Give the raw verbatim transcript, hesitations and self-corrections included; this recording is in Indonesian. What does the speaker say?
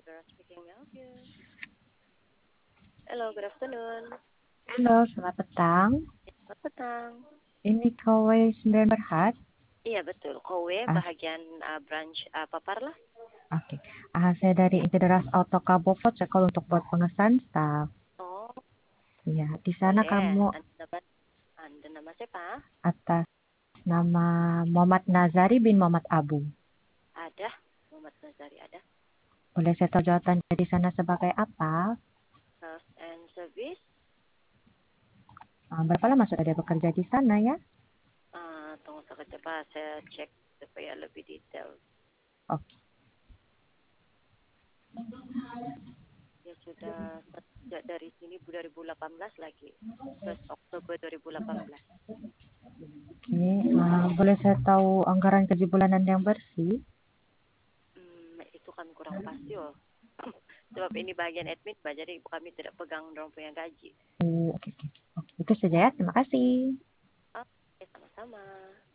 Girl speaking. May I help you? Hello, good afternoon. Halo, selamat petang. Selamat petang. Ini Kowe sembilan Berhad. Iya betul, Kowe Ah, bahagian uh, branch uh, Papar lah. Oke. Ah, saya dari Intideras Auto Kabopot, saya call untuk buat pengesahan staff. Oh, Ya, di sana boleh. kamu Anda nama, anda nama siapa? atas nama Muhammad Nazari bin Muhammad Abu. Ada. Muhammad Nazari ada. Boleh saya tahu jawabannya di sana sebagai apa? Sales and Service. Ah, berapa lama sudah dia bekerja di sana ya? Uh, tunggu sekejap Pak, saya cek supaya lebih detail. Oke. Dia sudah sejak dari sini dua ribu delapan belas lagi. first Oktober dua ribu delapan belas. Oke. Ah, boleh saya tahu anggaran gaji bulanan yang bersih? Hmm, itu kami kurang pasti oh. Sebab ini bagian admin, Pak, jadi kami tidak pegang dorong punya gaji. Oh, oke, oke. Oke, itu saja ya. Terima kasih. Oke, sama-sama.